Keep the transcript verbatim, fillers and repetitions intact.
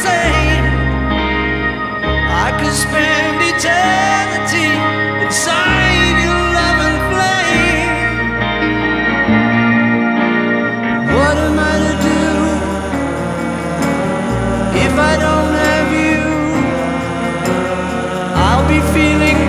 insane. I could spend eternity inside your loving flame. What am I to do if I don't have you? I'll be feeling